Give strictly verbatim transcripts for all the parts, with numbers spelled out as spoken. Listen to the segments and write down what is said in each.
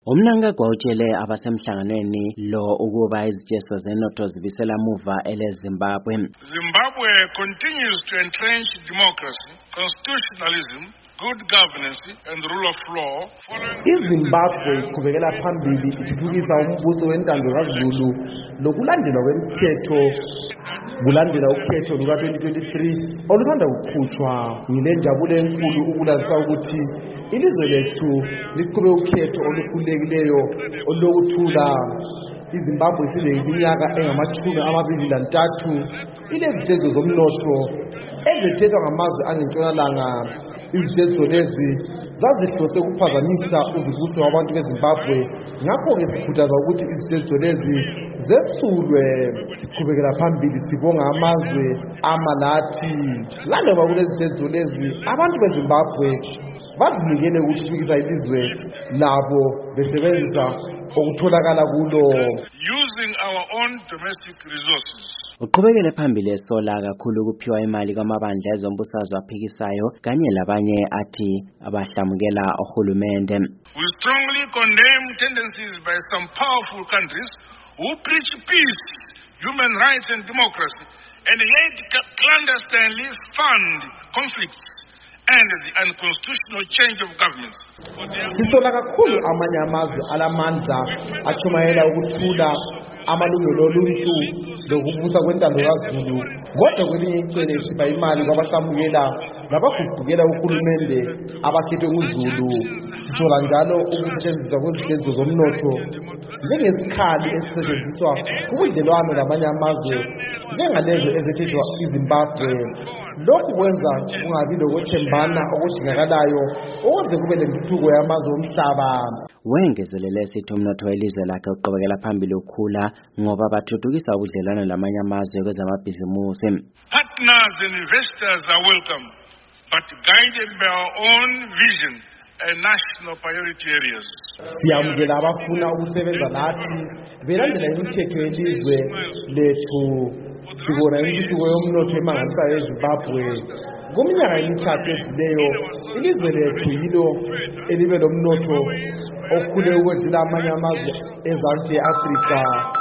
Umnanga gwawutshele abasemhlanganweni lo ukuba izityeso zenotho zibisela muva ele Zimbabwe. Zimbabwe continues to entrench democracy, constitutionalism, good governance and rule of law. iZimbabwe iqhubekela phambili ithuthukisa umbuso wentando kaZulu lokulandelwa kwemithetho kulandela ukhetho luka twenty twenty-three oluthanda ukukhutshwa. Ngilenjabulo enkulu ukulazisa ukuthi ilizwe lethu liqhube ukhetho olukhululekileyo olokuthula. iZimbabwe isineminyaka engamachumi amabili lantathu ilezitezo zomnotho ezithethwa ngamazwe angentshonalanga. Izitezo lezi zazihlose ukuphazamisa uzibuso wabantu beZimbabwe, ngakho-ke sikhuthaza ukuthi izitezo lezi zesulwe. Siqhubekela phambili sibonga amazwe amalathi laloba kulezitezo lezi abantu beZimbabwe bazinikele ukuthuthukisa ilizwe labo besebenzisa okutholakala kulo. Using our own domestic resources. Uqhubekele phambili esola kakhulu ukuphiwa imali kwamabandla ezombusazwe aphikisayo kanye labanye athi abahlamukela uhulumende. We strongly condemn tendencies by some powerful countries who preach peace, human rights and democracy and yet clandestinely fund conflicts and the unconstitutional change of governments. Sisola kakhulu amanye amazwe alamandla achumayela ukuthula amalungelo oluntu lokubusa kwentando kaZulu, kodwa kwelinye icele isipha imali kwabahlamukela nabaguqukela uhulumende abakhethwe nguZulu. Sithola njalo ukusetshenziswa kwezitezo zomnotho njengesikhali esisetshenziswa kubudlelwano namanye amazwe njengalezo ezethethwa iZimbabwe. Lokhu kwenza kungabi lokwethembana okudingakalayo ukuze kube lentuthuko yamazwe omhlaba. Wengezelele esithi umnotho welizwe lakhe uqhubekela phambili ukhula ngoba bathuthukisa ubudlelwano lamanye amazwe kwezamabhizimusi. Partners and investors are welcome, but guided by our own vision and national priority areas. Siyamukela abafuna ukusebenza nathi belandela imithetho yelizwe lethu. Sibona intuthuko yomnotho emangalisayo eZimbabwe. Kuminyaka emithathu edluleyo ilizwe lethu yilo elibe lomnotho okhule ukwedlula amanye amazwe ezansi e-Afrika.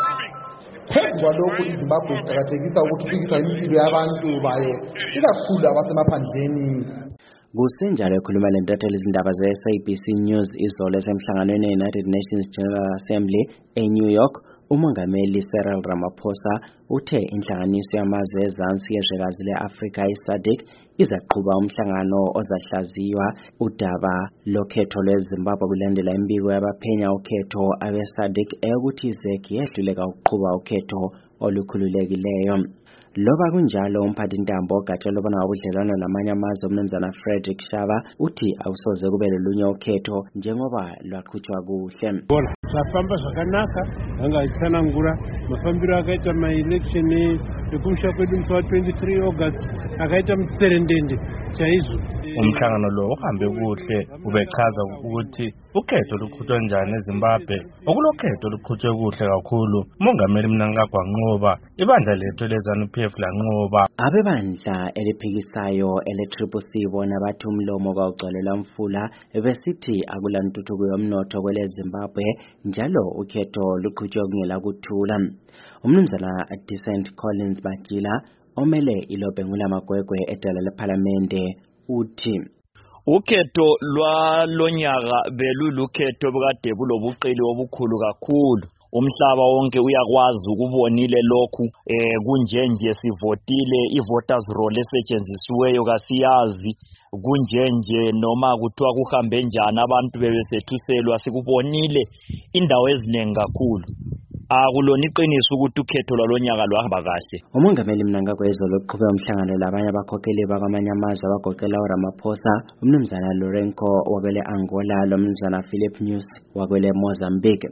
Phezu kwalokhu iZimbabwe iqakathekisa ukuthuthukisa impilo yabantu bayo ikakhulu abasemaphandleni. Kusenjalo ekhuluma lentatheli izindaba ze-S A B C News izolo esemhlanganweni e-United Nations General Assembly eNew York, umongameli Cyril Ramaphosa uthe inhlanganiso yamazwe ezansi yezwekazi le-Afrika i-SADC izaqhuba umhlangano ozahlaziywa udaba lokhetho lweZimbabwe kulandela imbiko yabaphenya ukhetho abe-SADC eyokuthi iZEC yehluleka ukuqhuba ukhetho olukhululekileyo. Loba kunjalo umphathintambo ogatsha lobona ngobudlelwano namanye amazwe uMnumzana Frederick Shaba uthi awusoze kube lolunye ukhetho njengoba lwaqhutshwa kuhle. Zvafamba zvakanaka angayitsanangura mafambiro akaita ma-election ekumusha kwedu musi wa twenty-three August akaita mutserendende chaizvo. Umhlangano lo uhambe kuhle ubechaza ukuthi ukhetho luqhutshwa njani eZimbabwe. Okulokhetho luqhutshwe kuhle kakhulu. Umongameli Mnangagwa wanqoba, ibandla lethu leZANU-P F lanqoba. Abebandla eliphikisayo ele-Triple C bona bathi umlomo kwawugcwalelwa mfula besithi akulantuthuko yomnotho kwele Zimbabwe njalo ukhetho luqhutshwe kungela kuthula. Umnumzana Decent Collins Bajila omele iLobengula Magwegwe edala lePhalamende uthi ukhetho lwalonyaka belulukhetho obukade bulobuqili obukhulu kakhulu. Umhlaba wonke uyakwazi ukubonile lokhu eh kunjenje sivotile i-voters roll esetshenzisiweyo kasiyazi kunjenje noma kuthiwa kuhambe njani abantu bebesethuselwa sikubonile indawo eziningi kakhulu. Akulona iqiniso ukuthi ukhetho lwalonyaka lwahamba kahle. Umongameli Mnangagwa izolo uqhube umhlangano labanye abakhokheli bakwamanye amazwe abagoqela uRamaphosa, uMnumzana Lourenco wakwele Angola, lo Mnumzana Philip Nyusi wakwele Mozambique.